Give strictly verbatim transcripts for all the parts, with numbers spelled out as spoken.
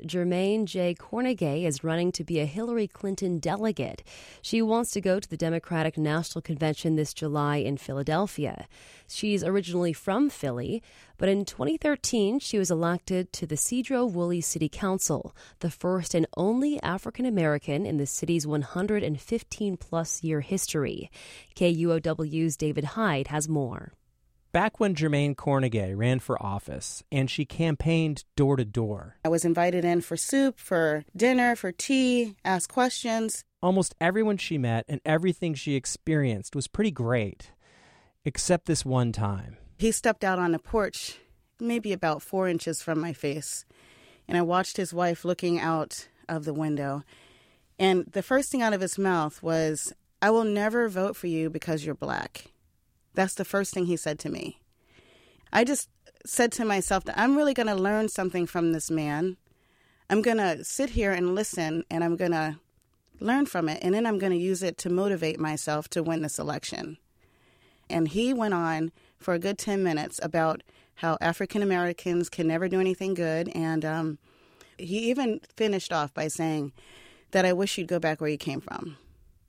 Jermaine J. Cornegay is running to be a Hillary Clinton delegate. She wants to go to the Democratic National Convention this July in Philadelphia. She's originally from Philly, but in twenty thirteen, she was elected to the Sedro-Woolley City Council, the first and only African-American in the city's one hundred fifteen plus year history. K U O W's David Hyde has more. Back when Jermaine Cornegay ran for office and she campaigned door to door, I was invited in for soup, for dinner, for tea, asked questions. Almost everyone she met and everything she experienced was pretty great, except this one time. He stepped out on the porch, maybe about four inches from my face, and I watched his wife looking out of the window. And the first thing out of his mouth was, "I will never vote for you because you're black." That's the first thing he said to me. I just said to myself that I'm really going to learn something from this man. I'm going to sit here and listen, and I'm going to learn from it, and then I'm going to use it to motivate myself to win this election. And he went on for a good ten minutes about how African Americans can never do anything good, and um, he even finished off by saying that I wish you'd go back where you came from.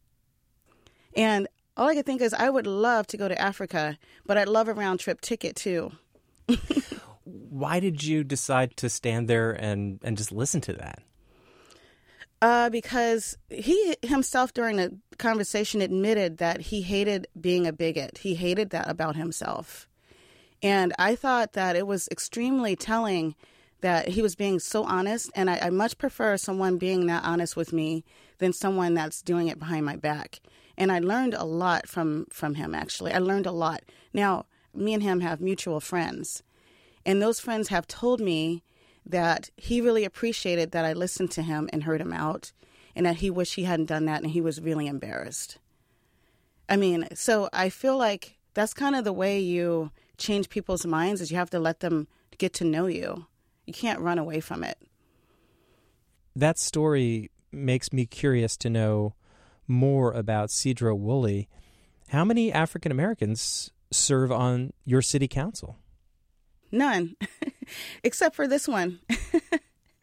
And all I could think is I would love to go to Africa, but I'd love a round-trip ticket, too. Why did you decide to stand there and, and just listen to that? Uh, because he himself, during the conversation, admitted that he hated being a bigot. He hated that about himself. And I thought that it was extremely telling that he was being so honest, and I, I much prefer someone being that honest with me than someone that's doing it behind my back. And I learned a lot from, from him, actually. I learned a lot. Now, me and him have mutual friends. And those friends have told me that he really appreciated that I listened to him and heard him out, and that he wished he hadn't done that, and he was really embarrassed. I mean, so I feel like that's kind of the way you change people's minds, is you have to let them get to know you. You can't run away from it. That story makes me curious to know more about Sedro-Woolley. How many African Americans serve on your city council? None, except for this one. uh,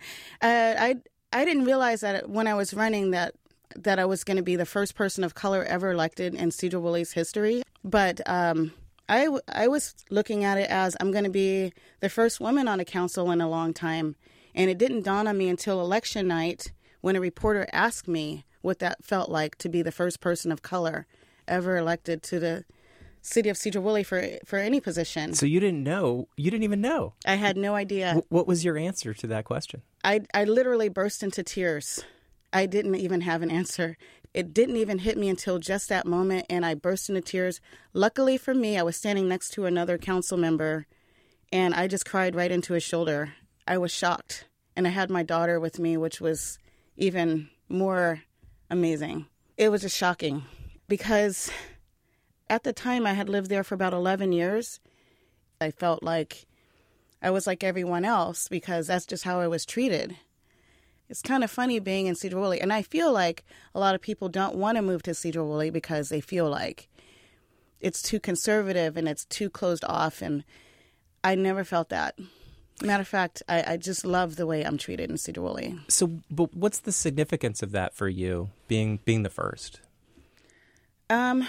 I I didn't realize that when I was running that that I was going to be the first person of color ever elected in Sedro-Woolley's history. But um, I I was looking at it as I'm going to be the first woman on a council in a long time, and it didn't dawn on me until election night when a reporter asked me what that felt like to be the first person of color ever elected to the city of Sedro-Woolley for for any position. So you didn't know? You didn't even know? I had no idea. W- what was your answer to that question? I, I literally burst into tears. I didn't even have an answer. It didn't even hit me until just that moment, and I burst into tears. Luckily for me, I was standing next to another council member, and I just cried right into his shoulder. I was shocked, and I had my daughter with me, which was even more amazing. It was just shocking because at the time I had lived there for about eleven years. I felt like I was like everyone else because that's just how I was treated. It's kind of funny being in Sedro-Woolley, and I feel like a lot of people don't want to move to Sedro-Woolley because they feel like it's too conservative and it's too closed off, and I never felt that. Matter of fact, I, I just love the way I'm treated in Sedro-Woolley. So, but what's the significance of that for you, being being the first? Um,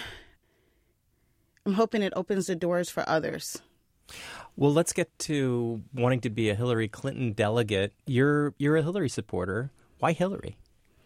I'm hoping it opens the doors for others. Well, let's get to wanting to be a Hillary Clinton delegate. You're you're a Hillary supporter. Why Hillary?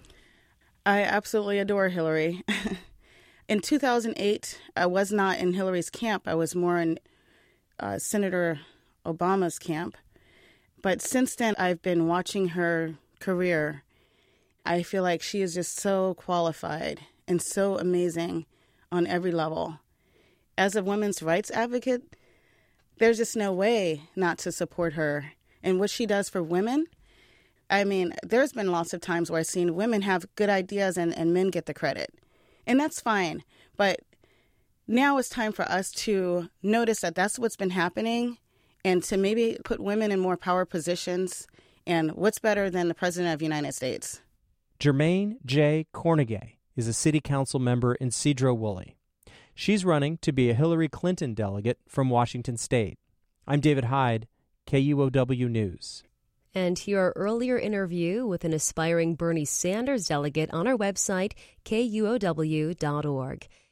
I absolutely adore Hillary. In two thousand eight, I was not in Hillary's camp. I was more in uh, Senator Obama's camp. But since then, I've been watching her career. I feel like she is just so qualified and so amazing on every level. As a women's rights advocate, there's just no way not to support her. And what she does for women, I mean, there's been lots of times where I've seen women have good ideas and, and men get the credit. And that's fine. But now it's time for us to notice that that's what's been happening and to maybe put women in more power positions. And what's better than the President of the United States? Jermaine J. Cornegay is a city council member in Sedro-Woolley. She's running to be a Hillary Clinton delegate from Washington State. I'm David Hyde, K U O W News. And hear our earlier interview with an aspiring Bernie Sanders delegate on our website, K U O W dot org.